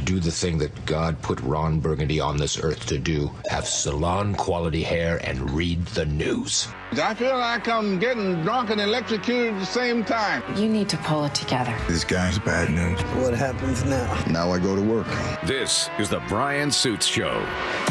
do the thing that God put Ron Burgundy on this earth to do. Have salon-quality hair and read the news. I feel like I'm getting drunk and electrocuted at the same time. You need to pull it together. This guy's bad news. What happens now? Now I go to work. This is the Brian Suits Show.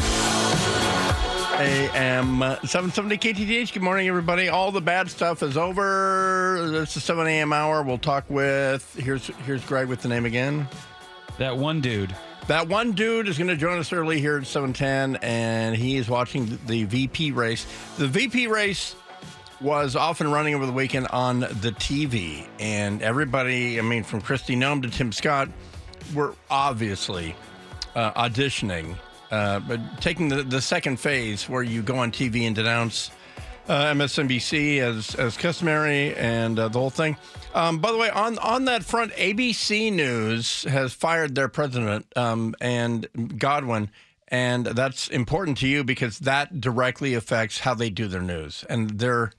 AM 770 KTTH. Good morning, everybody. All the bad stuff is over. This is 7 a.m. hour. We'll talk with, here's Greg with the name again. That one dude. That one dude is going to join us early here at 7:10, and he is watching the VP race. The VP race was off and running over the weekend on the TV, and everybody, I mean, from Kristi Noem to Tim Scott, were obviously auditioning, but taking the second phase where you go on TV and denounce MSNBC as customary and the whole thing. By the way, on that front, ABC News has fired their president, and Godwin, and that's important to you because that directly affects how they do their news. And they're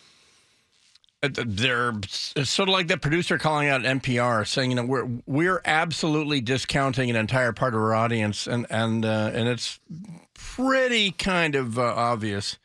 sort of like that producer calling out NPR saying, you know, we're absolutely discounting an entire part of our audience, and it's pretty kind of obvious.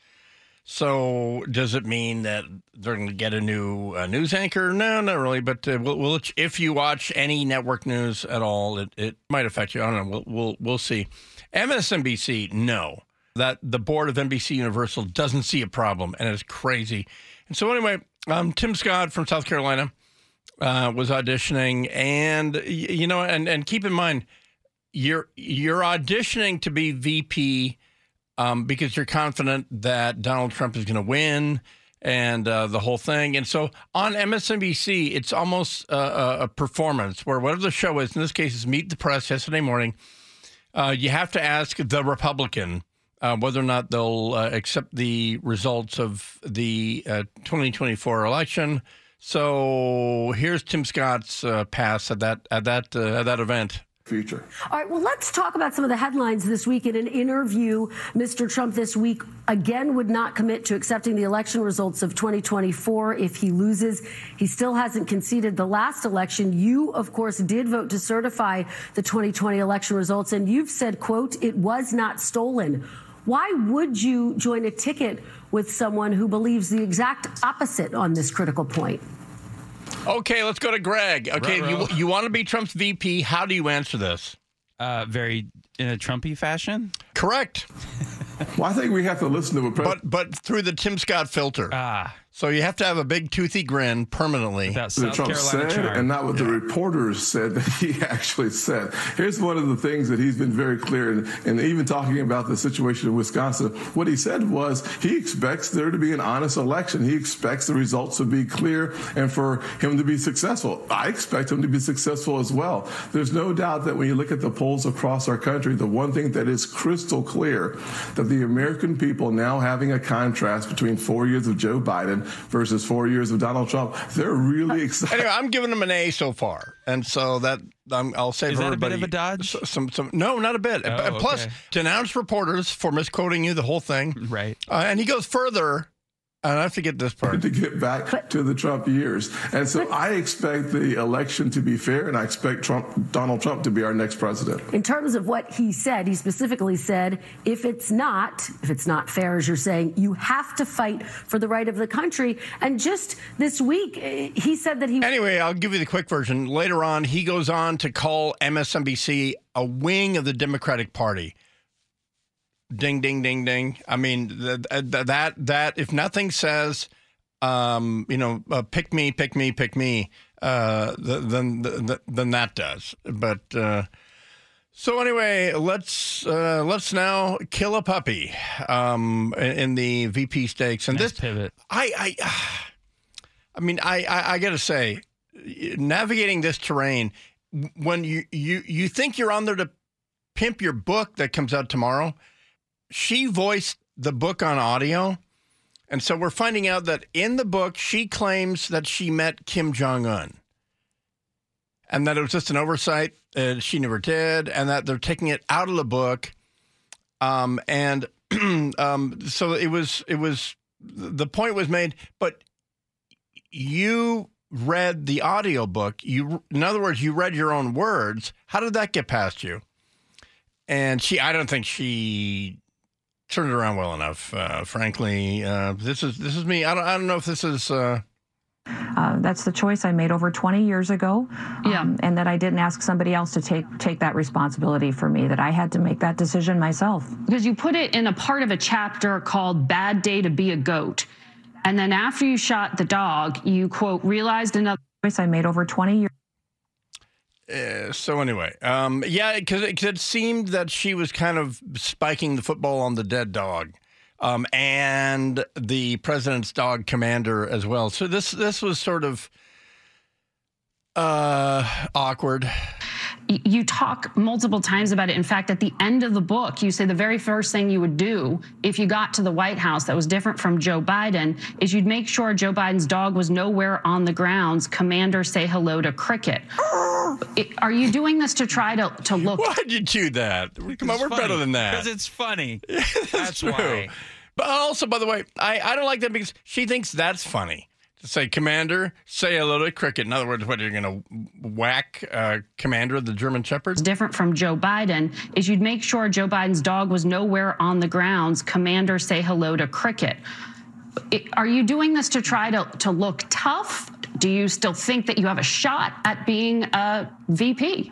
So does it mean that they're going to get a new news anchor? No, not really. But we'll if you watch any network news at all, it might affect you. I don't know. We'll see. MSNBC, no. That the board of NBC Universal doesn't see a problem, and it's crazy. And so anyway, Tim Scott from South Carolina was auditioning, and you know, and keep in mind, you're auditioning to be VP. Because you're confident that Donald Trump is going to win and the whole thing. And so on MSNBC, it's almost a performance where whatever the show is, in this case, is Meet the Press yesterday morning, you have to ask the Republican whether or not they'll accept the results of the 2024 election. So here's Tim Scott's pass at that event. Future. All right, well, let's talk about some of the headlines this week. In an interview, Mr. Trump this week again would not commit to accepting the election results of 2024 if he loses. He still hasn't conceded the last election. You, of course, did vote to certify the 2020 election results, and you've said, quote, it was not stolen. Why would you join a ticket with someone who believes the exact opposite on this critical point? Okay, let's go to Greg. Okay, you want to be Trump's VP. How do you answer this? Very in a Trumpy fashion? Correct. Well, I think we have to listen to but through the Tim Scott filter. So you have to have a big toothy grin permanently. That Trump said, and not what the reporters said that he actually said. Here's one of the things that he's been very clear, and even talking about the situation in Wisconsin, what he said was he expects there to be an honest election. He expects the results to be clear and for him to be successful. I expect him to be successful as well. There's no doubt that when you look at the polls across our country, the one thing that is crystal clear, that the American people now having a contrast between 4 years of Joe Biden versus 4 years of Donald Trump, they're really excited. Anyway, I'm giving them an A so far, and so that I'll say for everybody. Is that a bit of a dodge? No, not a bit. Plus, denounce reporters for misquoting you, the whole thing. Right. And he goes further. And I have to get this part. To get back to the Trump years. And so I expect the election to be fair, and I expect Donald Trump to be our next president. In terms of what he said, he specifically said, if it's not fair, as you're saying, you have to fight for the right of the country. And just this week, he said that he... Anyway, I'll give you the quick version. Later on, he goes on to call MSNBC a wing of the Democratic Party. Ding, ding, ding, ding. I mean, that if nothing says, pick me, pick me, pick me, then that does. But so anyway, let's now kill a puppy in the VP stakes. And nice this pivot. I got to say, navigating this terrain, when you think you're on there to pimp your book that comes out tomorrow. She voiced the book on audio, and so we're finding out that in the book, she claims that she met Kim Jong-un, and that it was just an oversight, she never did, and that they're taking it out of the book, so it was the point was made, but you read the audio book. In other words, you read your own words. How did that get past you? And I don't think she turned it around well enough. Frankly, this is me. I don't know if this is. That's the choice I made over 20 years ago. And that I didn't ask somebody else to take that responsibility for me, that I had to make that decision myself. Because you put it in a part of a chapter called Bad Day to Be a Goat. And then after you shot the dog, you, quote, realized another choice I made over 20 years. So anyway, because it seemed that she was kind of spiking the football on the dead dog. And the president's dog, Commander, as well. So this was sort of awkward. You talk multiple times about it. In fact, at the end of the book, you say the very first thing you would do if you got to the White House that was different from Joe Biden is you'd make sure Joe Biden's dog was nowhere on the grounds. Commander, say hello to Cricket. Are you doing this to try to look? Why'd you do that? Come on, we're better than that. Because it's funny. That's true. Why. But also, by the way, I don't like that because she thinks that's funny. To say, Commander, say hello to Cricket. In other words, what, you're going to whack Commander of the German Shepherds? Different from Joe Biden is you'd make sure Joe Biden's dog was nowhere on the grounds. Commander, say hello to Cricket. Are you doing this to try to look tough? Do you still think that you have a shot at being a VP?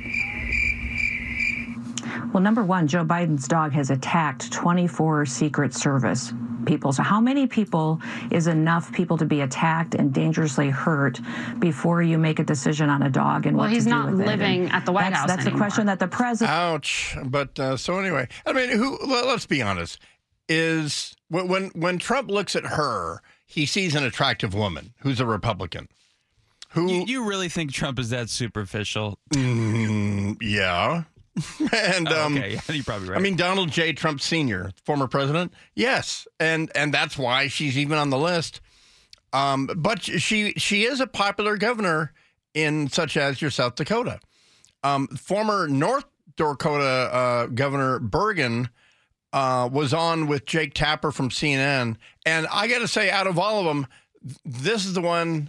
Well, number one, Joe Biden's dog has attacked 24 Secret Service people. So how many people is enough people to be attacked and dangerously hurt before you make a decision on a dog and what to do with it? Well, he's not living at the White House That's anymore. the question that the president... Ouch. But so anyway, I mean, let's be honest, is when Trump looks at her, he sees an attractive woman who's a Republican. You really think Trump is that superficial? Yeah. And okay, yeah, you're probably right. I mean, Donald J. Trump Sr., former president, yes, and that's why she's even on the list. But she is a popular governor in such as your South Dakota. Former North Dakota Governor Bergen was on with Jake Tapper from CNN, and I got to say, out of all of them, this is the one.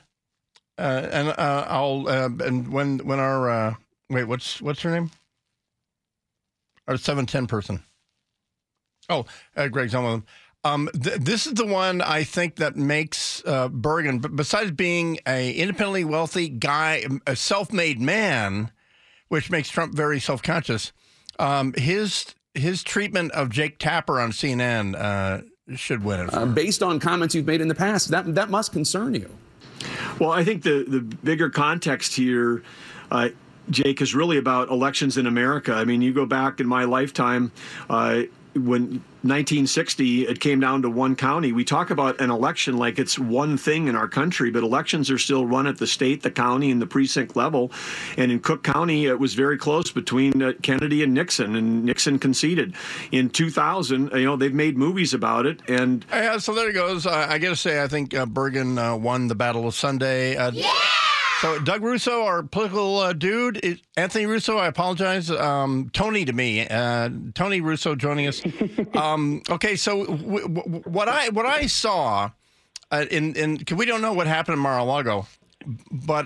And when our what's her name? Our 710 person. Oh, Greg's on with them. This is the one I think that makes Bergen, besides being a independently wealthy guy, a self-made man, which makes Trump very self-conscious. His treatment of Jake Tapper on CNN should win it. Based on comments you've made in the past, that must concern you. Well, I think the bigger context here, Jake, is really about elections in America. I mean, you go back in my lifetime, when 1960, it came down to one county. We talk about an election like it's one thing in our country, but elections are still run at the state, the county, and the precinct level. And in Cook County, it was very close between Kennedy and Nixon conceded. In 2000, they've made movies about it. And so there it goes. I got to say, I think Bergen won the Battle of Sunday. Yeah! So Doug Russo, our political dude, Anthony Russo, I apologize. Tony to me, Tony Russo joining us. Okay, so what I saw cause we don't know what happened in Mar-a-Lago, but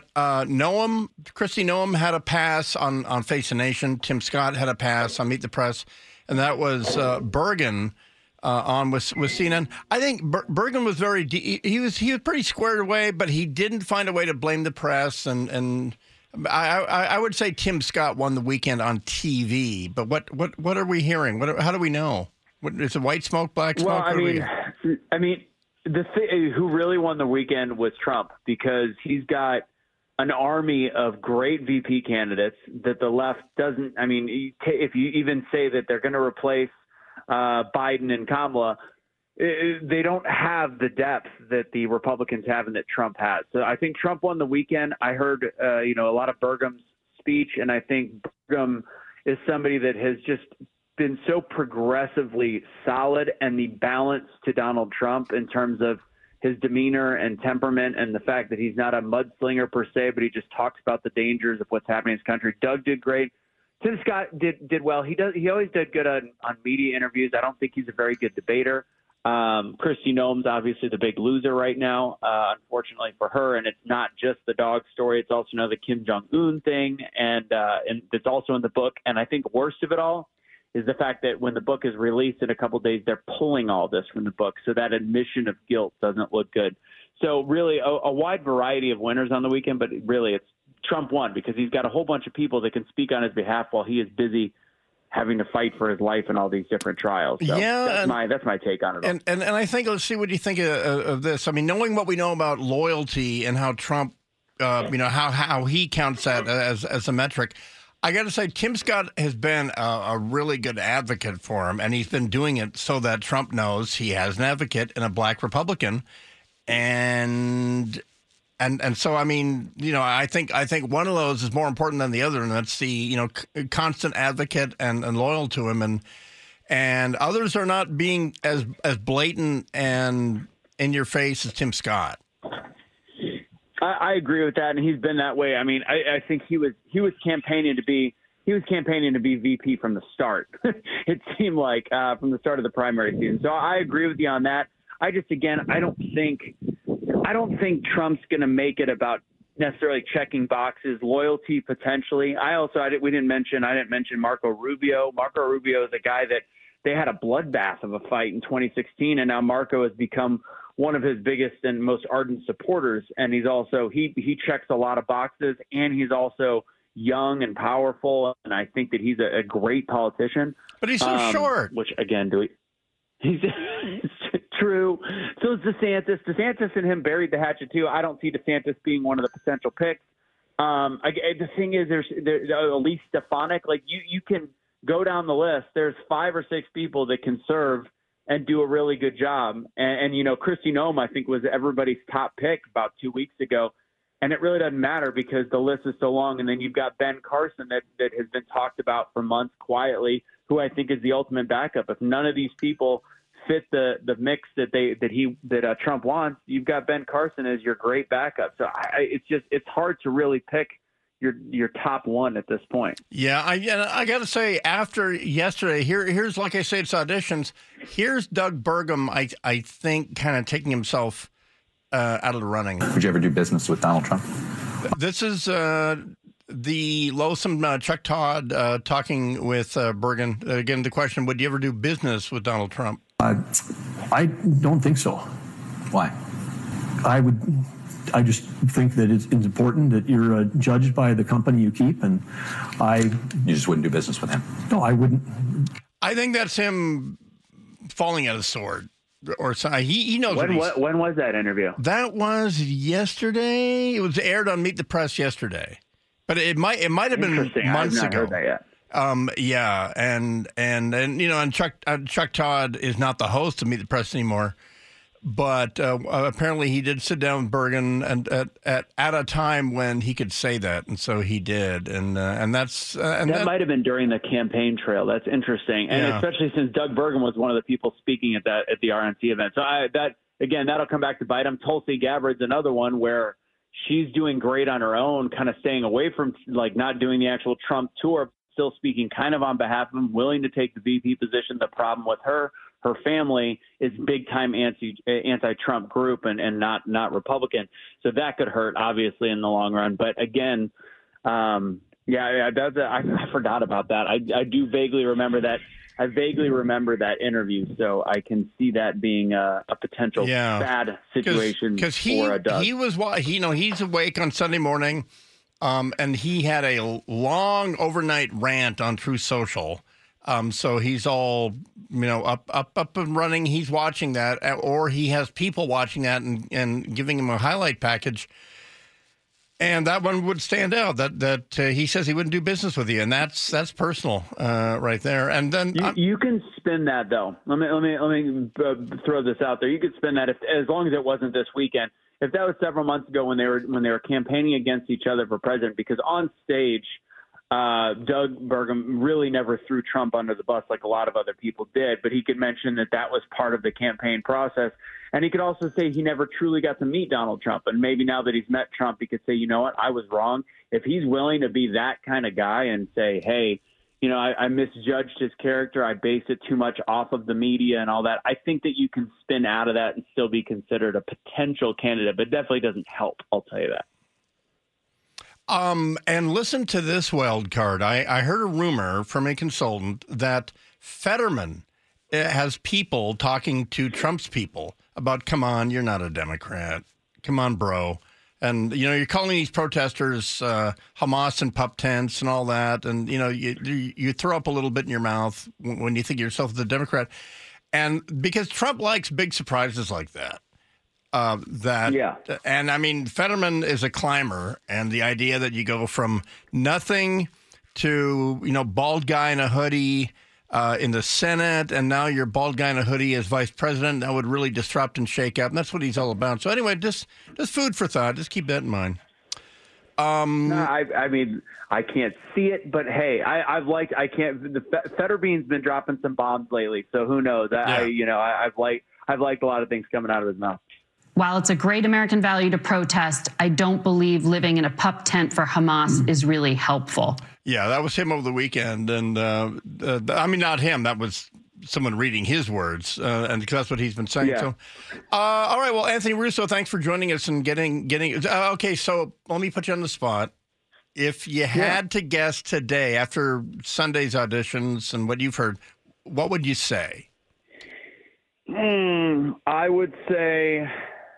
Kristi Noem had a pass on Face the Nation. Tim Scott had a pass on Meet the Press, and that was Bergen. On with CNN. I think Bergen was he was pretty squared away, but he didn't find a way to blame the press. And I would say Tim Scott won the weekend on TV. But what are we hearing? How do we know? Is it white smoke, black smoke? Well, I mean, who really won the weekend was Trump, because he's got an army of great VP candidates that the left doesn't. I mean, if you even say that they're going to replace Biden and Kamala, they don't have the depth that the Republicans have and that Trump has. So I think Trump won the weekend. I heard, a lot of Burgum's speech, and I think Burgum is somebody that has just been so progressively solid, and the balance to Donald Trump in terms of his demeanor and temperament, and the fact that he's not a mudslinger per se, but he just talks about the dangers of what's happening in his country. Doug did great. Tim Scott did well. He always did good on media interviews. I don't think he's a very good debater. Kristi Noem's obviously the big loser right now, unfortunately for her. And it's not just the dog story. It's also the Kim Jong-un thing, and that's also in the book. And I think worst of it all is the fact that when the book is released in a couple of days, they're pulling all this from the book. So that admission of guilt doesn't look good. So really a wide variety of winners on the weekend, but really it's Trump won because he's got a whole bunch of people that can speak on his behalf while he is busy having to fight for his life in all these different trials. So that's my take on it all. And I think, let's see what you think of this. I mean, knowing what we know about loyalty and how Trump, how he counts that as a metric, I got to say, Tim Scott has been a really good advocate for him, and he's been doing it so that Trump knows he has an advocate in a black Republican. And so, I mean, I think one of those is more important than the other, and that's the, constant advocate and loyal to him. And others are not being as blatant and in your face as Tim Scott. I agree with that, and he's been that way. I mean, I think he was campaigning to be VP from the start. It seemed like from the start of the primary season. So I agree with you on that. I don't think Trump's going to make it about necessarily checking boxes, loyalty potentially. I didn't mention Marco Rubio. Marco Rubio is a guy that they had a bloodbath of a fight in 2016, and now Marco has become one of his biggest and most ardent supporters. And he's also he checks a lot of boxes, and he's also young and powerful. And I think that he's a great politician. But he's so short. Which again, he's true. So is DeSantis. DeSantis and him buried the hatchet too. I don't see DeSantis being one of the potential picks. The thing is, there's Elise Stefanik. Like you can go down the list. There's 5 or 6 people that can serve and do a really good job. And Kristi Noem, I think, was everybody's top pick about 2 weeks ago. And it really doesn't matter because the list is so long. And then you've got Ben Carson that has been talked about for months quietly, who I think is the ultimate backup. If none of these people fit the mix that Trump wants, you've got Ben Carson as your great backup. So it's hard to really pick your top one at this point. Yeah, I got to say, after yesterday, here's like I say, it's auditions. Here's Doug Burgum, I think, kind of taking himself out of the running. Would you ever do business with Donald Trump? This is the loathsome Chuck Todd talking with Bergen. Again, the question: would you ever do business with Donald Trump? I don't think so. Why? I just think that it's important that you're judged by the company you keep, and You just wouldn't do business with him? No, I wouldn't. I think that's him falling out of sword. Or he knows. When was that interview? That was yesterday. It was aired on Meet the Press yesterday, but it might have been months ago. Heard that yet. Yeah, and Chuck Todd is not the host of Meet the Press anymore, but apparently he did sit down with Bergen and at a time when he could say that, and so he did, and that might have been during the campaign trail. That's interesting, and especially since Doug Bergen was one of the people speaking at the RNC event. So that'll come back to bite him. Tulsi Gabbard's another one where she's doing great on her own, kind of staying away from not doing the actual Trump tour, still speaking kind of on behalf of him, willing to take the VP position. The problem with her family is big time anti-Trump group and not Republican. So that could hurt obviously in the long run. But again, I forgot about that. I do vaguely remember that. I vaguely remember that interview, so I can see that being a potential bad situation for Doug. He's awake on Sunday morning. And he had a long overnight rant on Truth Social. So he's all, up and running. He's watching that, or he has people watching that and giving him a highlight package. And that one would stand out. That he says he wouldn't do business with you, and that's personal, right there. And then you can spin that though. Let me throw this out there. You could spin that as long as it wasn't this weekend. If that was several months ago when they were campaigning against each other for president, because on stage, Doug Burgum really never threw Trump under the bus like a lot of other people did, but he could mention that was part of the campaign process. And he could also say he never truly got to meet Donald Trump. And maybe now that he's met Trump, he could say, you know what, I was wrong. If he's willing to be that kind of guy and say, hey, I misjudged his character. I based it too much off of the media and all that. I think that you can spin out of that and still be considered a potential candidate, but it definitely doesn't help. I'll tell you that. And listen to this wild card. I heard a rumor from a consultant that Fetterman has people talking to Trump's people about, come on, you're not a Democrat. Come on, bro. And, you're calling these protesters Hamas and pup tents and all that. And, you throw up a little bit in your mouth when you think of yourself as a Democrat. And because Trump likes big surprises like that. And I mean, Fetterman is a climber, and the idea that you go from nothing to, bald guy in a hoodie in the Senate, and now you're bald guy in a hoodie as vice president, that would really disrupt and shake up. And that's what he's all about. So anyway, just food for thought. Just keep that in mind. I mean, I can't see it, but hey, Fetterbean's been dropping some bombs lately, so who knows? I've liked a lot of things coming out of his mouth. While it's a great American value to protest, I don't believe living in a pup tent for Hamas is really helpful. Yeah, that was him over the weekend. And I mean, not him. That was someone reading his words. And because that's what he's been saying. Yeah. So, all right. Well, Anthony Russo, thanks for joining us and getting. Okay, so let me put you on the spot. If you had to guess today, after Sunday's auditions and what you've heard, what would you say? I would say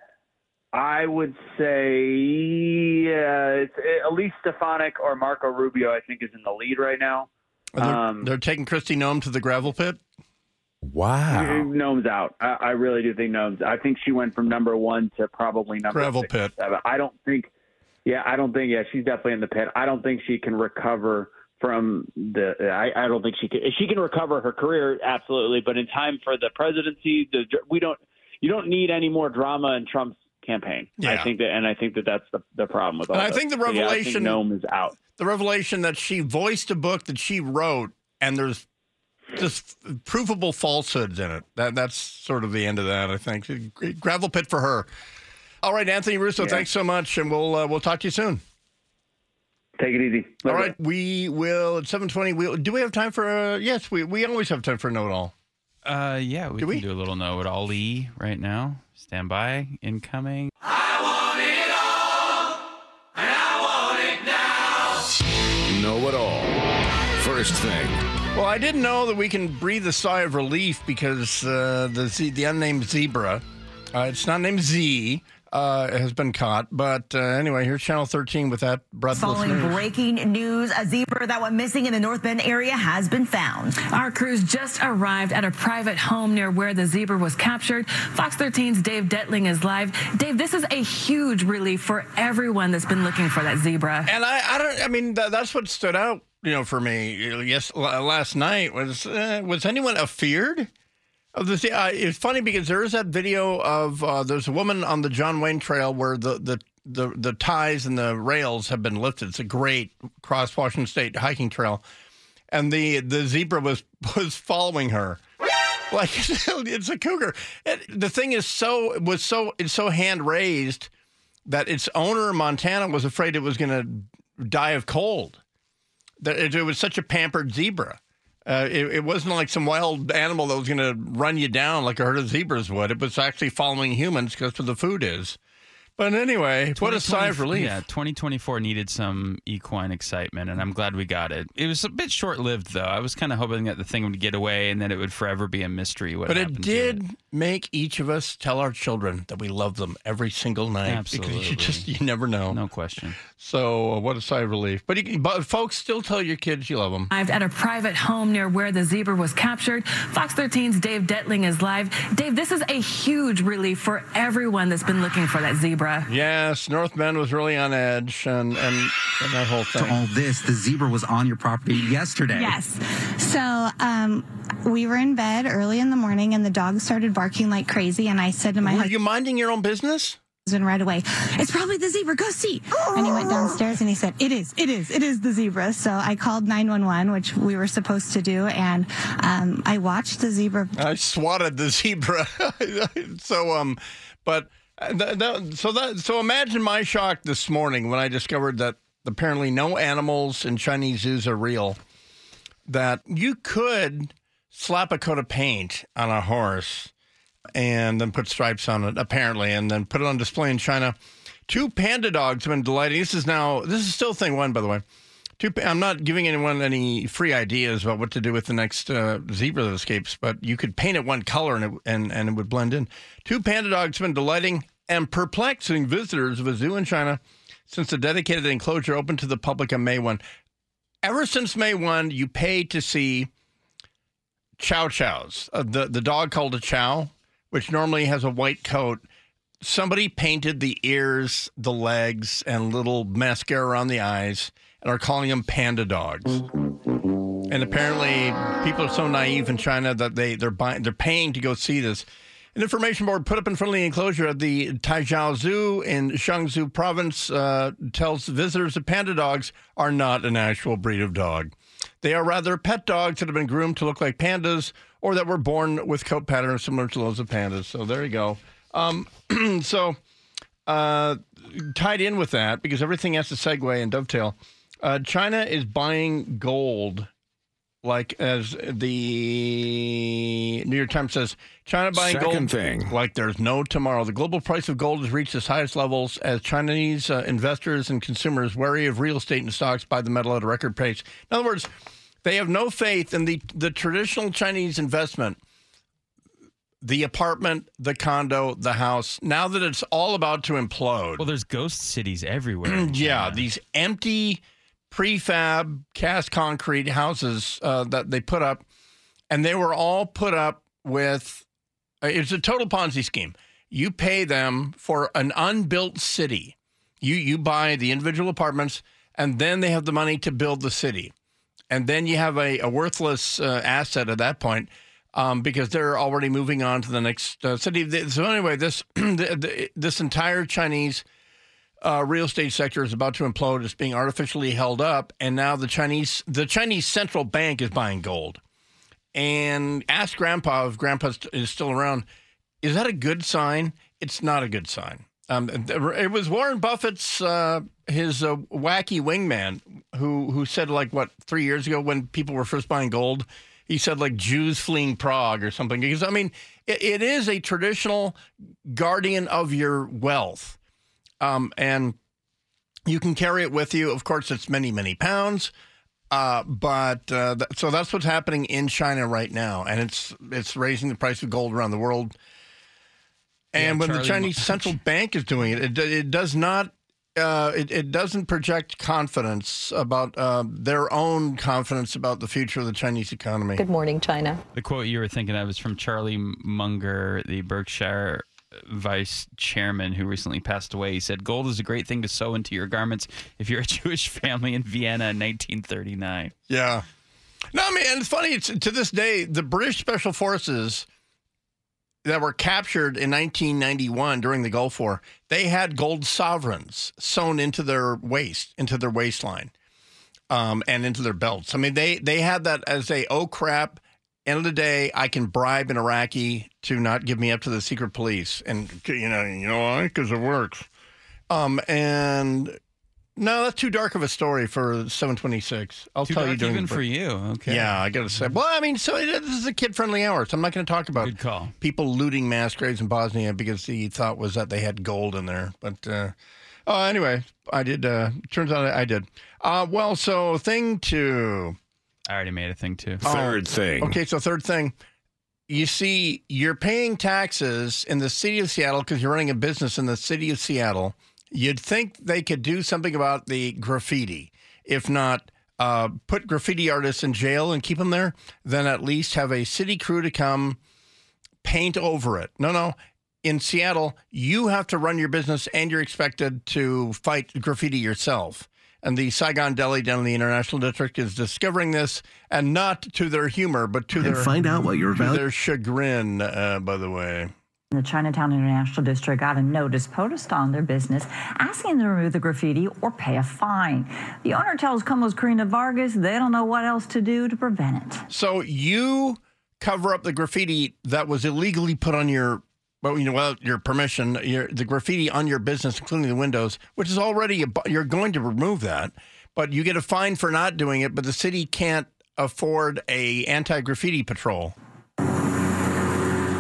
it's Elise Stefanik or Marco Rubio, I think, is in the lead right now. They're taking Kristi Noem to the gravel pit? Wow. Noem's out. I really do think Noem's. I think she went from number 1 to probably number gravel 6 pit. 7. She's definitely in the pit. I don't think she can recover from I don't think she can recover her career, absolutely, but in time for the presidency, you don't need any more drama in Trump's campaign. Yeah. I think that's the problem with all I this. think the revelation, I think Noem is out. The revelation that she voiced a book that she wrote, and there's just provable falsehoods in it. That's sort of the end of that, I think. Gravel pit for her. All right, Anthony Russo, thanks so much, and we'll talk to you soon. Take it easy. All right, we will at 7:20. Do we have time for? Yes, we always have time for a know-it-all. Yeah, we can do a little know-it-all right now. Stand by, incoming. I want it all, and I want it now. Know-it-all. First thing. Well, I didn't know that we can breathe a sigh of relief because the unnamed zebra, it's not named Z, has been caught. But anyway, here's Channel 13 with that breathless news. Following breaking news, a zebra that went missing in the North Bend area has been found. Our crews just arrived at a private home near where the zebra was captured. Fox 13's Dave Detling is live. Dave, this is a huge relief for everyone that's been looking for that zebra. And I mean, that's what stood out, for me. Yes, last night was anyone afeared? It's funny because there is that video of there's a woman on the John Wayne Trail where the ties and the rails have been lifted. It's a great cross Washington State hiking trail, and the zebra was following her, like it's a cougar. The thing is it's so hand raised that its owner in Montana was afraid it was going to die of cold. That it was such a pampered zebra. It wasn't like some wild animal that was going to run you down like a herd of zebras would. It was actually following humans because where the food is. But anyway, what a sigh of relief. Yeah, 2024 needed some equine excitement, and I'm glad we got it. It was a bit short-lived, though. I was kind of hoping that the thing would get away and that it would forever be a mystery what happened to it. But it did make each of us tell our children that we love them every single night. Absolutely. Because you never know. No question. So what a sigh of relief. But folks, still tell your kids you love them. Arrived at a private home near where the zebra was captured. Fox 13's Dave Detling is live. Dave, this is a huge relief for everyone that's been looking for that zebra. Yes, North Bend was really on edge and that whole thing. To all this, the zebra was on your property yesterday. Yes. So we were in bed early in the morning and the dog started barking like crazy. And I said to my husband, "Are you minding your own business?" And right away, "It's probably the zebra. Go see." And he went downstairs and he said, It is the zebra. So I called 911, which we were supposed to do, and I watched the zebra. I swatted the zebra. So imagine my shock this morning when I discovered that apparently no animals in Chinese zoos are real. That you could slap a coat of paint on a horse and then put stripes on it, apparently, and then put it on display in China 2 panda dogs have been delighting. This is still thing one, by the way. I'm not giving anyone any free ideas about what to do with the next zebra that escapes, but you could paint it one color and it would blend in. 2 panda dogs have been delighting and perplexing visitors of a zoo in China since the dedicated enclosure opened to the public on May 1. Ever since May 1, you pay to see chow chows, the dog called a chow, which normally has a white coat. Somebody painted the ears, the legs, and little mascara around the eyes and are calling them panda dogs. And apparently people are so naive in China that they're paying to go see this. An information board put up in front of the enclosure at the Taijiao Zoo in Jiangsu province tells visitors that panda dogs are not an actual breed of dog. They are rather pet dogs that have been groomed to look like pandas or that were born with coat patterns similar to those of pandas. So there you go. Tied in with that, because everything has to segue and dovetail, China is buying gold, like as the New York Times says, China buying gold like there's no tomorrow. The global price of gold has reached its highest levels as Chinese investors and consumers wary of real estate and stocks buy the metal at a record pace. In other words, they have no faith in the traditional Chinese investment, the apartment, the condo, the house, now that it's all about to implode. Well, there's ghost cities everywhere. Yeah, these empty prefab cast concrete houses that they put up, and they were all put up with, it's a total Ponzi scheme. You pay them for an unbuilt city. You buy the individual apartments, and then they have the money to build the city. And then you have a worthless asset at that point because they're already moving on to the next city. So anyway, this entire Chinese real estate sector is about to implode. It's being artificially held up, and now the Chinese central bank is buying gold. And ask Grandpa if Grandpa is still around. Is that a good sign? It's not a good sign. It was Warren Buffett's his wacky wingman who said, like, 3 years ago when people were first buying gold, he said, like, Jews fleeing Prague or something. Because, I mean, it is a traditional guardian of your wealth. And you can carry it with you. Of course, it's many, many pounds. So that's what's happening in China right now. And it's raising the price of gold around the world. And when the Chinese central bank is doing it, it does not, it doesn't project confidence about their own confidence about the future of the Chinese economy. Good morning, China. The quote you were thinking of is from Charlie Munger, the Berkshire vice chairman who recently passed away. He said, "Gold is a great thing to sew into your garments if you're a Jewish family in Vienna in 1939. Yeah. No, I mean, and it's funny, to this day, the British Special Forces that were captured in 1991 during the Gulf War, they had gold sovereigns sewn into their waistline, and into their belts. I mean, they had that as oh crap, end of the day, I can bribe an Iraqi to not give me up to the secret police. And, you know why? Because it works. And no, that's too dark of a story for 726. I'll tell you. Even for you. Okay. Yeah, I got to say. Well, I mean, so this is a kid-friendly hour, so I'm not going to talk about people looting mass graves in Bosnia because the thought was that they had gold in there. But anyway, I did. Turns out I did. Well, so thing two. I already made a thing too. Third thing. Okay, so third thing. You see, you're paying taxes in the city of Seattle because you're running a business in the city of Seattle. You'd think they could do something about the graffiti. If not, put graffiti artists in jail and keep them there, then at least have a city crew to come paint over it. No. In Seattle, you have to run your business and you're expected to fight graffiti yourself. And the Saigon Deli down in the International District is discovering this, and not to their humor, but to their chagrin, by the way. The Chinatown International District got a notice posted on their business asking them to remove the graffiti or pay a fine. The owner tells Como's Karina Vargas they don't know what else to do to prevent it. So you cover up the graffiti that was illegally put on your, without your permission, the graffiti on your business, including the windows, which is already, you're going to remove that, but you get a fine for not doing it, but the city can't afford a anti-graffiti patrol.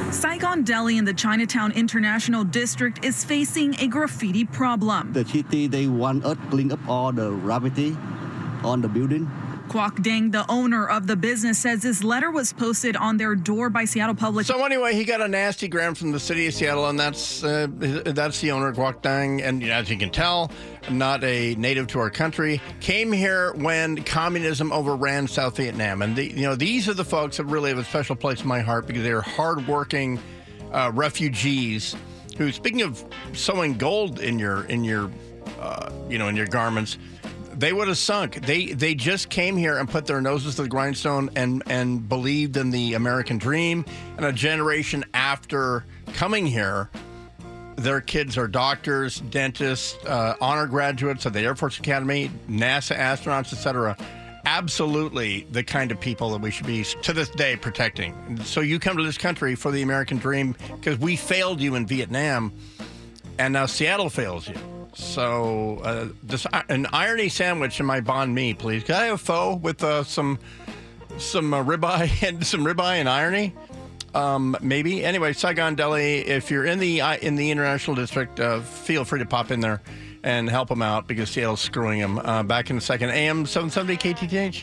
Saigon Deli in the Chinatown International District is facing a graffiti problem. The city, they want us to clean up all the graffiti on the building. Kwok Deng, the owner of the business, says this letter was posted on their door by Seattle Public. So anyway, he got a nasty gram from the city of Seattle, and that's the owner, Kwok Deng. And as you can tell, not a native to our country, came here when communism overran South Vietnam. And these are the folks that really have a special place in my heart because they're hardworking refugees who, speaking of sewing gold in your garments, they would have sunk. They just came here and put their noses to the grindstone and believed in the American dream. And a generation after coming here, their kids are doctors, dentists, honor graduates of the Air Force Academy, NASA astronauts, etc. Absolutely the kind of people that we should be, to this day, protecting. So you come to this country for the American dream because we failed you in Vietnam, and now Seattle fails you. So, an irony sandwich in my banh mi, please. Can I have pho with some ribeye and some ribeye and irony? Maybe. Anyway, Saigon Deli. If you're in the International District, feel free to pop in there and help them out because Seattle's screwing them. Back in a second. AM 770 KTTH.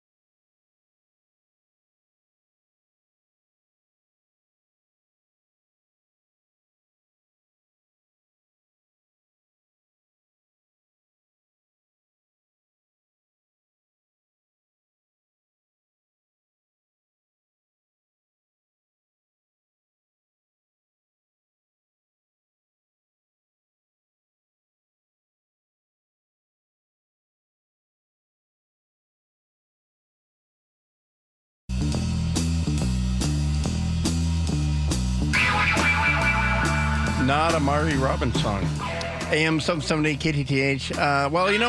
Not a Marty Robbins song. AM 770 KTTH. Well, you know,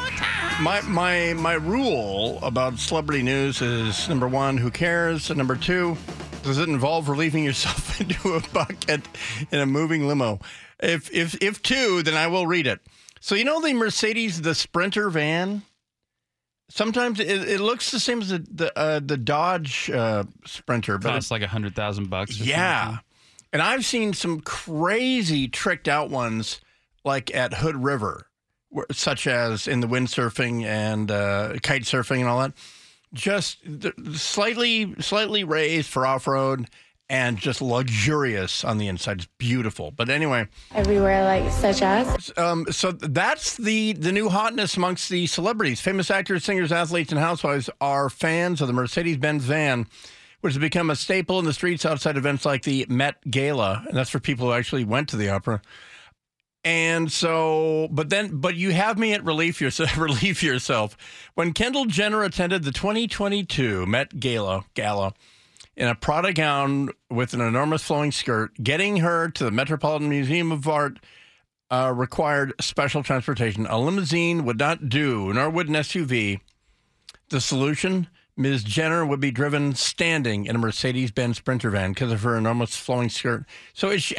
my rule about celebrity news is, number one, who cares? And number two, does it involve relieving yourself into a bucket in a moving limo? If two, then I will read it. So you know the Mercedes, the Sprinter van? Sometimes it looks the same as the Dodge Sprinter, but costs like $100,000. Yeah. And I've seen some crazy tricked out ones like at Hood River, such as in the windsurfing and kite surfing and all that. Just slightly raised for off-road and just luxurious on the inside. It's beautiful. But anyway. Everywhere, like such as? So that's the new hotness amongst the celebrities. Famous actors, singers, athletes, and housewives are fans of the Mercedes-Benz van, which has become a staple in the streets outside events like the Met Gala. And that's for people who actually went to the opera. And so, but you have me at relief yourself. When Kendall Jenner attended the 2022 Met Gala in a Prada gown with an enormous flowing skirt, getting her to the Metropolitan Museum of Art required special transportation. A limousine would not do, nor would an SUV. The solution? Ms. Jenner would be driven standing in a Mercedes-Benz Sprinter van because of her enormous flowing skirt. So I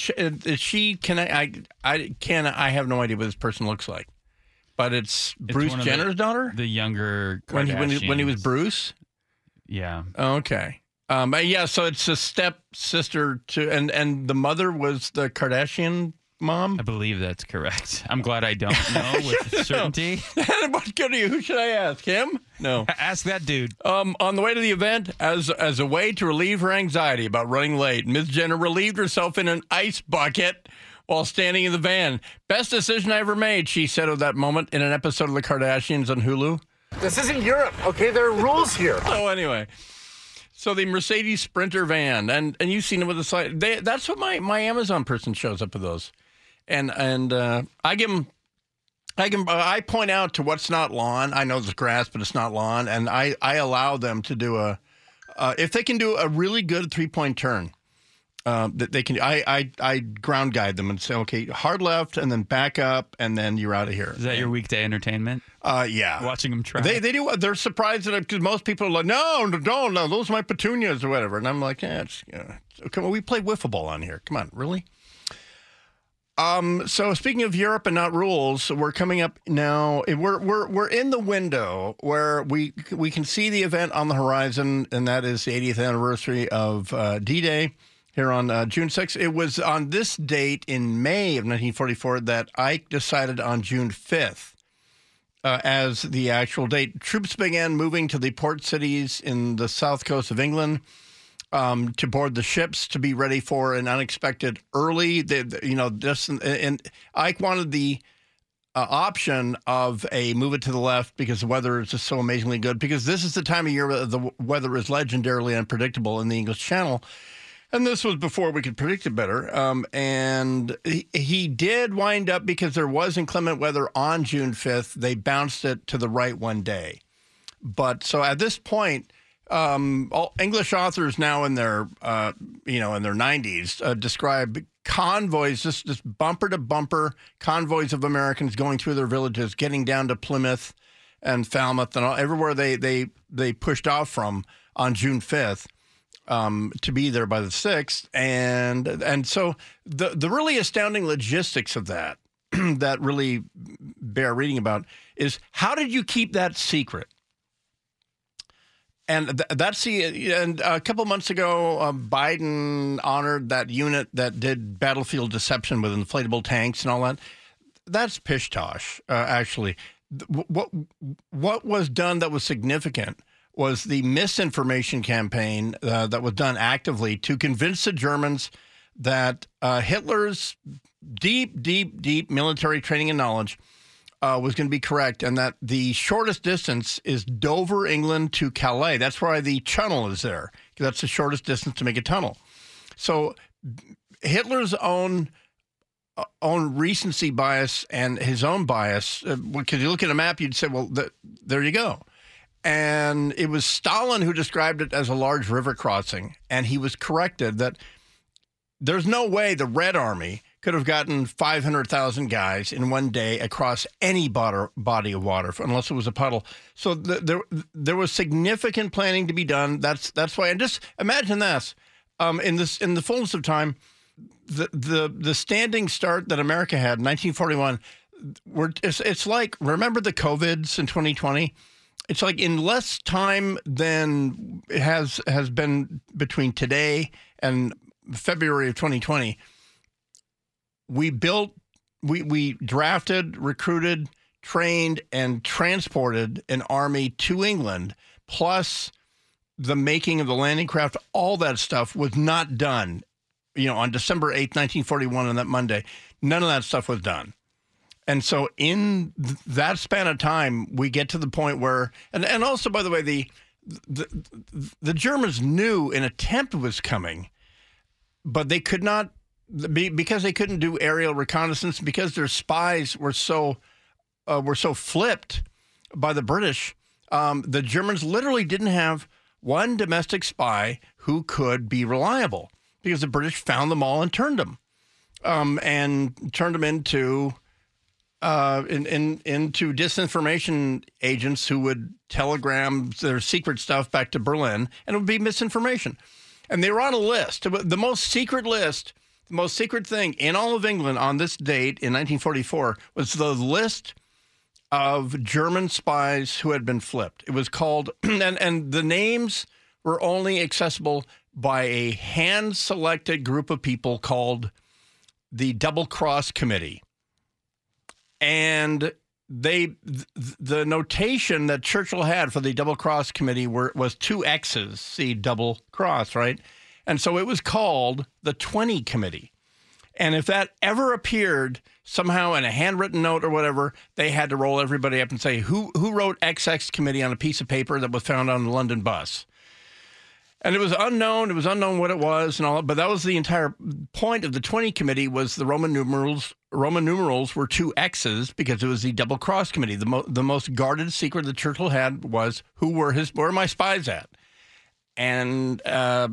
have no idea what this person looks like, but it's Bruce Jenner's daughter, the younger when he was Bruce. Yeah. Okay. Yeah. So it's a step sister to, and the mother was the Kardashian mom? I believe that's correct. I'm glad I don't know with certainty. What good are you? Who should I ask? Him? No. Ask that dude. On the way to the event, as a way to relieve her anxiety about running late, Ms. Jenner relieved herself in an ice bucket while standing in the van. Best decision I ever made, she said at that moment in an episode of The Kardashians on Hulu. This isn't Europe, okay? There are rules here. So anyway. So the Mercedes Sprinter van, and you've seen it with the slide. That's what my Amazon person shows up with those. And I give them, I point out to what's not lawn. I know there's grass, but it's not lawn. And I allow them to do if they can do a really good 3-point turn, that they can, I ground guide them and say, okay, hard left and then back up and then you're out of here. Is that your weekday entertainment? Yeah. Watching them try. They do. They're surprised that because most people are like, no, those are my petunias or whatever. And I'm like, come on, we play wiffle ball on here. Come on, really? So speaking of Europe and not rules, we're coming up now. We're in the window where we can see the event on the horizon, and that is the 80th anniversary of D-Day. here on June 6th. It was on this date in May of 1944 that Ike decided on June 5th as the actual date. Troops began moving to the port cities in the south coast of England to board the ships to be ready for an unexpected early. And Ike wanted the option of a move it to the left because the weather is just so amazingly good, because this is the time of year where the weather is legendarily unpredictable in the English Channel. And this was before we could predict it better. And he did wind up, because there was inclement weather on June 5th, they bounced it to the right one day. But so at this point, all English authors now in their, in their 90s describe convoys, just bumper to bumper convoys of Americans going through their villages, getting down to Plymouth and Falmouth and everywhere they pushed off from on June 5th. To be there by the 6th. And so the really astounding logistics of that, that really bear reading about, is how did you keep that secret? And and a couple months ago, Biden honored that unit that did battlefield deception with inflatable tanks and all that. That's pish-tosh, actually. What was done that was significant was the misinformation campaign that was done actively to convince the Germans that Hitler's deep military training and knowledge was going to be correct, and that the shortest distance is Dover, England to Calais. That's why the tunnel is there, because that's the shortest distance to make a tunnel. So Hitler's own recency bias and his own bias, because you look at a map, you'd say, well, there you go. And it was Stalin who described it as a large river crossing. And he was corrected that there's no way the Red Army could have gotten 500,000 guys in one day across any body of water, unless it was a puddle. So there was significant planning to be done. That's why. And just imagine this: in the fullness of time, the standing start that America had in 1941. It's like, remember the COVIDs in 2020. It's like in less time than it has been between today and February of 2020, we drafted, recruited, trained, and transported an army to England, plus the making of the landing craft. All that stuff was not done, on December 8th, 1941, on that Monday. None of that stuff was done. And so in that span of time, we get to the point where, and also, by the way, the Germans knew an attempt was coming, but they could not, because they couldn't do aerial reconnaissance, because their spies were so flipped by the British. The Germans literally didn't have one domestic spy who could be reliable, because the British found them all and turned them into into disinformation agents who would telegram their secret stuff back to Berlin, and it would be misinformation. And they were on a list. The most secret thing in all of England on this date in 1944 was the list of German spies who had been flipped. It was called, and the names were only accessible by a hand-selected group of people called the Double Cross Committee. And the notation that Churchill had for the Double Cross Committee was two X's, see, double cross, right? And so it was called the 20 Committee. And if that ever appeared somehow in a handwritten note or whatever, they had to roll everybody up and say, who wrote XX Committee on a piece of paper that was found on the London bus? And it was unknown. It was unknown what it was and all. But that was the entire point of the 20 Committee, was the Roman numerals. Roman numerals were two X's because it was the Double Cross Committee. The most guarded secret that Churchill had was, where are my spies at? And how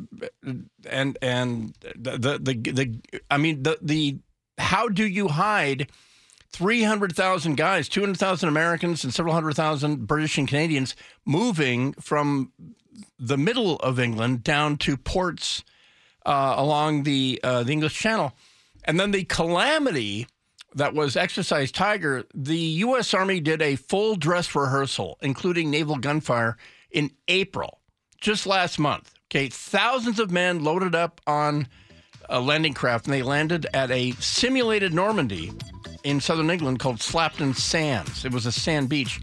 do you hide 300,000 guys, 200,000 Americans and several 100,000 British and Canadians moving from the middle of England down to ports along the English Channel? And then the calamity that was Exercise Tiger, the U.S. Army did a full dress rehearsal, including naval gunfire, in April, just last month. Okay, thousands of men loaded up on landing craft, and they landed at a simulated Normandy in southern England called Slapton Sands. It was a sand beach.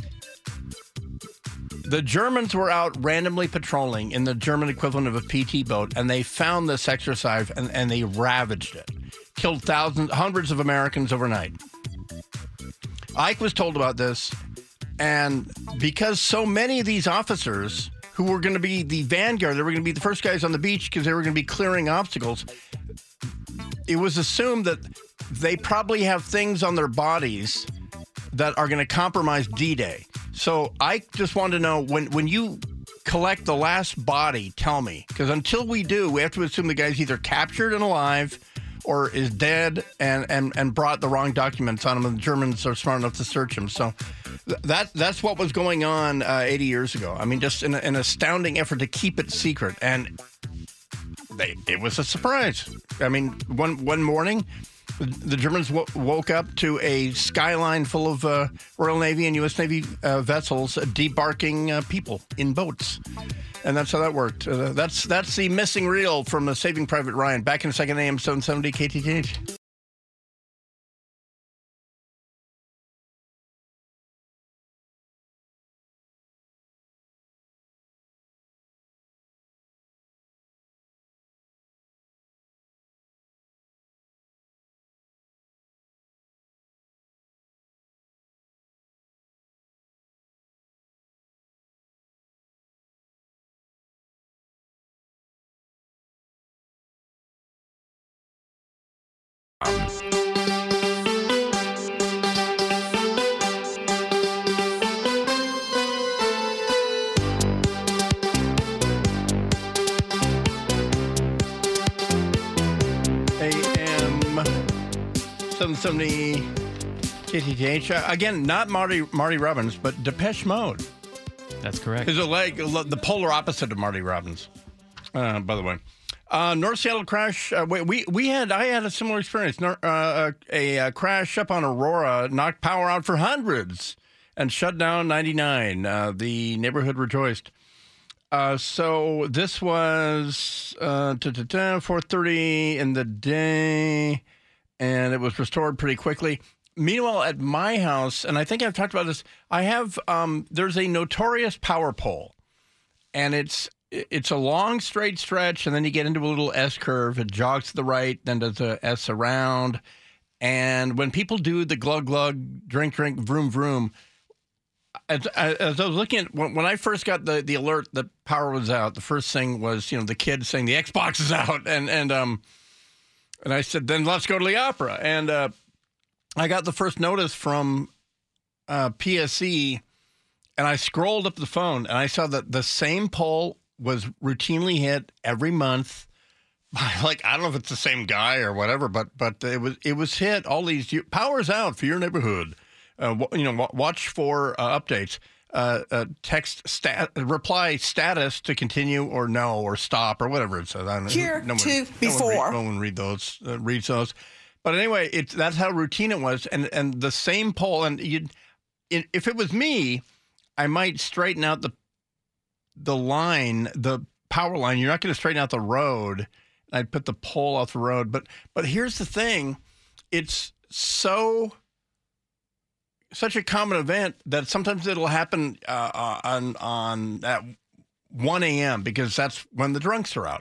The Germans were out randomly patrolling in the German equivalent of a PT boat, and they found this exercise, and they ravaged it. Killed hundreds of Americans overnight. Ike was told about this, and because so many of these officers who were going to be the vanguard, they were going to be the first guys on the beach because they were going to be clearing obstacles, it was assumed that they probably have things on their bodies that are going to compromise D-Day. So I just wanted to know, when you collect the last body, tell me. Because until we do, we have to assume the guy's either captured and alive or is dead and brought the wrong documents on him, and the Germans are smart enough to search him. So that's what was going on 80 years ago. I mean, just an astounding effort to keep it secret. And it was a surprise. I mean, one morning, the Germans woke up to a skyline full of Royal Navy and U.S. Navy vessels debarking people in boats. And that's how that worked. That's the missing reel from the Saving Private Ryan. Back in a second, AM 770 KTTH. AM 770 KTTH. Again, not Marty Robbins, but Depeche Mode. That's correct. Is the polar opposite of Marty Robbins, by the way. North Seattle crash. I had a similar experience. A crash up on Aurora knocked power out for hundreds and shut down 99. The neighborhood rejoiced. So this was 4:30 in the day, and it was restored pretty quickly. Meanwhile, at my house, and I think I've talked about this, I have there's a notorious power pole, and it's a long straight stretch, and then you get into a little S curve. It jogs to the right, then does a S around. And when people do the glug glug, drink vroom vroom, as I was looking at when I first got the alert that power was out, the first thing was the kid saying the Xbox is out, and I said, then let's go to the opera. And I got the first notice from PSE, and I scrolled up the phone, and I saw that the same pole was routinely hit every month by, I don't know if it's the same guy or whatever, but it was hit all these years. Power's out for your neighborhood. Watch for updates. Text reply status to continue or no or stop or whatever it says. I don't know. No one reads those. But anyway, that's how routine it was, and the same pole. And if it was me, I might straighten out the line, the power line. You're not going to straighten out the road. I'd put the pole off the road. But here's the thing: it's such a common event that sometimes it'll happen on at 1 a.m. because that's when the drunks are out.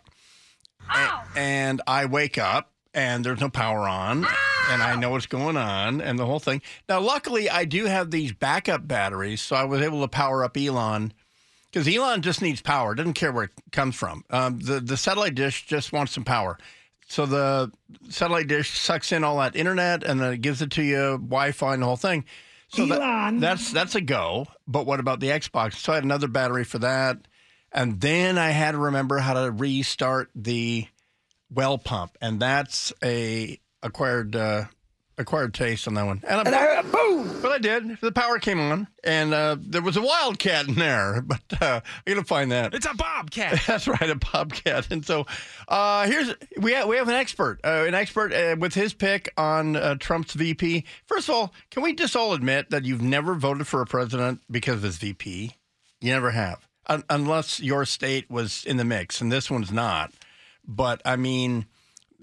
And I wake up and there's no power on, and I know what's going on and the whole thing. Now, luckily, I do have these backup batteries, so I was able to power up Elon. Because Elon just needs power. Doesn't care where it comes from. The satellite dish just wants some power. So the satellite dish sucks in all that internet and then it gives it to you, Wi-Fi and the whole thing. So that's a go. But what about the Xbox? So I had another battery for that. And then I had to remember how to restart the well pump. And that's a acquired taste on that one. And I heard a boom. But I did. The power came on, and there was a wildcat in there. But I'm gonna find that. It's a bobcat. That's right, a bobcat. And so we have an expert with his pick on Trump's VP. First of all, can we just all admit that you've never voted for a president because of his VP? You never have, unless your state was in the mix, and this one's not. But I mean,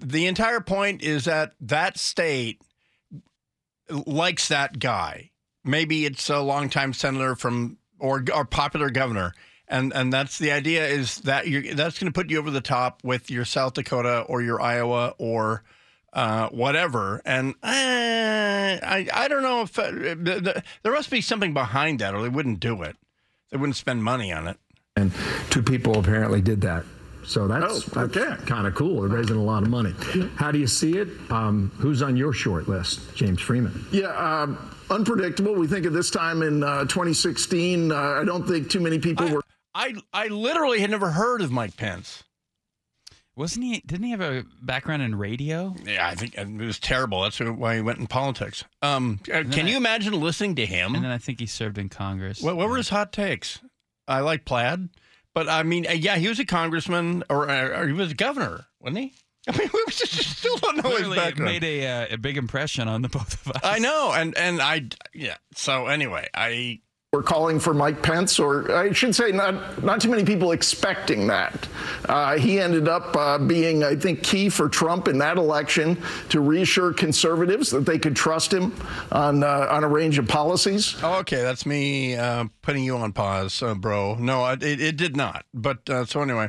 the entire point is that that state likes that guy. Maybe it's a longtime senator or popular governor. And that's the idea, is that that's going to put you over the top with your South Dakota or your Iowa or whatever. And I don't know if there must be something behind that, or they wouldn't do it. They wouldn't spend money on it. And 2 people apparently did that. So that's kind of cool. They're raising a lot of money. How do you see it? Who's on your short list? James Freeman. Yeah, unpredictable. We think of this time in 2016. I don't think too many people were. I literally had never heard of Mike Pence. Wasn't he? Didn't he have a background in radio? Yeah, I think it was terrible. That's why he went in politics. Can you imagine listening to him? And then I think he served in Congress. What were his hot takes? I like plaid, but I mean, yeah, he was a congressman or he was a governor, wasn't he? I mean, we still don't know his background. It made a big impression on the both of us. I know, and So anyway, We're calling for Mike Pence, or I should say not too many people expecting that. He ended up being, I think, key for Trump in that election to reassure conservatives that they could trust him on a range of policies. Oh, okay, that's me putting you on pause, bro. No, it did not. But so anyway.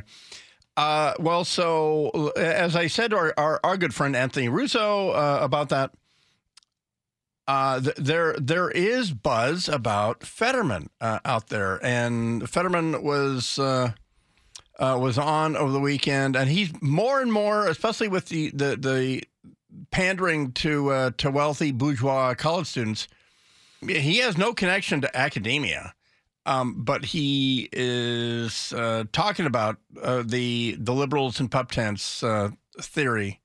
So as I said to our good friend Anthony Russo about that, there is buzz about Fetterman out there, and Fetterman was on over the weekend, and he's more and more, especially with the pandering to wealthy bourgeois college students. He has no connection to academia, but he is talking about the liberals and pup tents theory.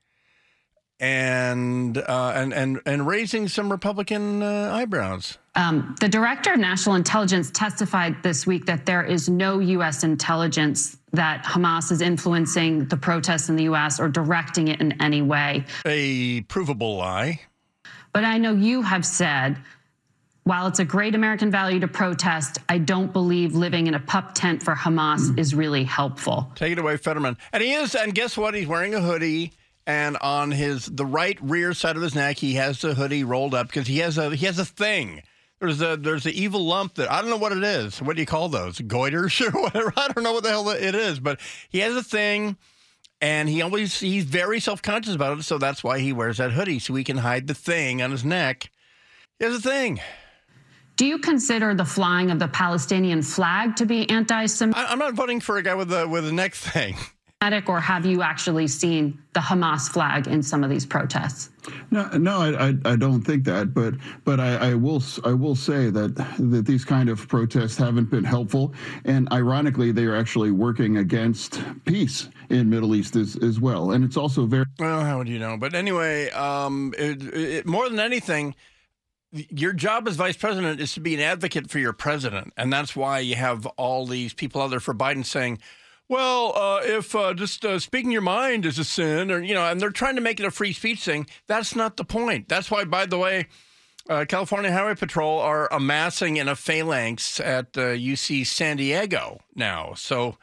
And raising some Republican eyebrows. The director of national intelligence testified this week that there is no U.S. intelligence that Hamas is influencing the protests in the U.S. or directing it in any way. A provable lie. But I know you have said, while it's a great American value to protest, I don't believe living in a pup tent for Hamas is really helpful. Take it away, Fetterman. And he is, and guess what? He's wearing a hoodie. And on the right rear side of his neck, he has the hoodie rolled up because he has a thing. There's an evil lump that I don't know what it is. What do you call those? Goiters or whatever? I don't know what the hell it is, but he has a thing, and he's very self-conscious about it. So that's why he wears that hoodie, so he can hide the thing on his neck. He has a thing. Do you consider the flying of the Palestinian flag to be anti-Semitic? I'm not voting for a guy with a neck thing. Or have you actually seen the Hamas flag in some of these protests? No, I don't think that, but I will say that these kind of protests haven't been helpful, and ironically, they are actually working against peace in Middle East as well, and it's also very well. How would you know? But anyway, more than anything, your job as vice president is to be an advocate for your president, and that's why you have all these people out there for Biden saying, well, if just speaking your mind is a sin, or, and they're trying to make it a free speech thing, that's not the point. That's why, by the way, California Highway Patrol are amassing in a phalanx at UC San Diego now. So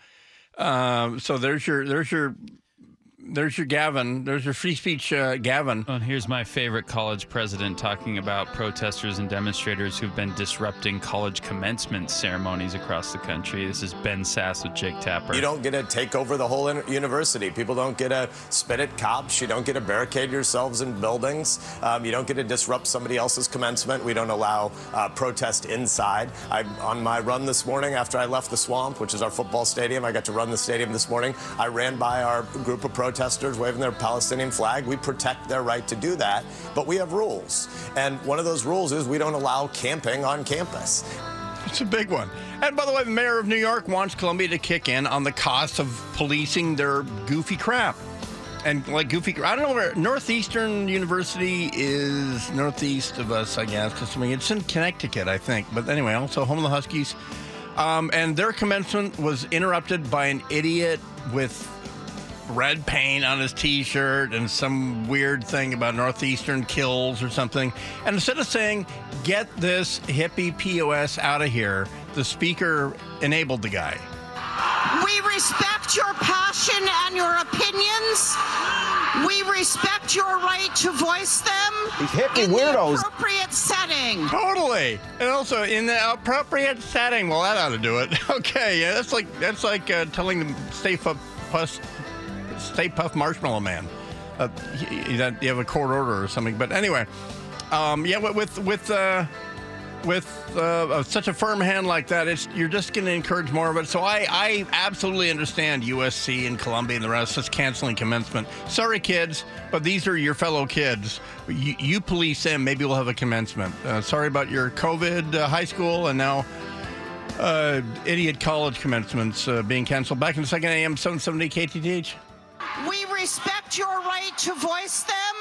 there's your Gavin. There's your free speech Gavin. And here's my favorite college president talking about protesters and demonstrators who've been disrupting college commencement ceremonies across the country. This is Ben Sass with Jake Tapper. You don't get to take over the whole university. People don't get to spit at cops. You don't get to barricade yourselves in buildings. You don't get to disrupt somebody else's commencement. We don't allow protest inside. On my run this morning after I left the Swamp, which is our football stadium, I got to run the stadium this morning. I ran by our group of protesters waving their Palestinian flag. We protect their right to do that, but we have rules. And one of those rules is we don't allow camping on campus. It's a big one. And by the way, the mayor of New York wants Columbia to kick in on the cost of policing their goofy crap. And I don't know where Northeastern University is northeast of us, I guess. It's in Connecticut, I think. But anyway, also home of the Huskies. And their commencement was interrupted by an idiot with red paint on his T-shirt and some weird thing about Northeastern kills or something. And instead of saying, get this hippie POS out of here, the speaker enabled the guy. We respect your passion and your opinions. We respect your right to voice them. These hippie in weirdos. the appropriate setting. Totally, and also in the appropriate setting. Well, that ought to do it. Okay, yeah, that's like telling them Stay Puft Marshmallow Man that you have a court order or something. But anyway, with such a firm hand like that, you're just going to encourage more of it. So I absolutely understand USC and Columbia and the rest just canceling commencement. Sorry, kids, but these are your fellow kids. You police them. Maybe we'll have a commencement. Sorry about your COVID high school and now idiot college commencements being canceled. Back in the second AM, 770 KTTH. We respect your right to voice them